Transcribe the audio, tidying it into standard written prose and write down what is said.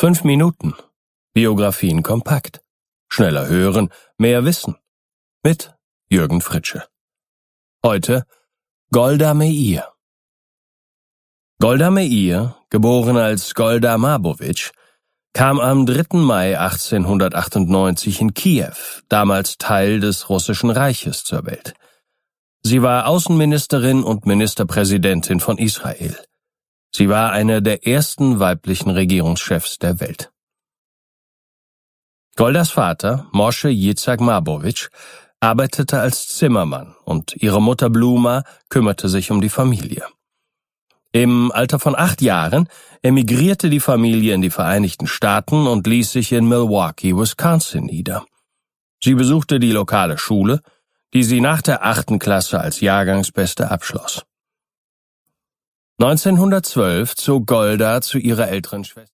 5 Minuten. Biografien kompakt. Schneller hören, mehr wissen. Mit Jürgen Fritsche. Heute Golda Meir. Golda Meir, geboren als Golda Marbowitsch, kam am 3. Mai 1898 in Kiew, damals Teil des Russischen Reiches, zur Welt. Sie war Außenministerin und Ministerpräsidentin von Israel. Sie war eine der ersten weiblichen Regierungschefs der Welt. Goldas Vater, Moshe Yitzhak Marbowitsch, arbeitete als Zimmermann und ihre Mutter Bluma kümmerte sich um die Familie. Im Alter von 8 Jahren emigrierte die Familie in die Vereinigten Staaten und ließ sich in Milwaukee, Wisconsin nieder. Sie besuchte die lokale Schule, die sie nach der 8. Klasse als Jahrgangsbeste abschloss. 1912 zog Golda zu ihrer älteren Schwester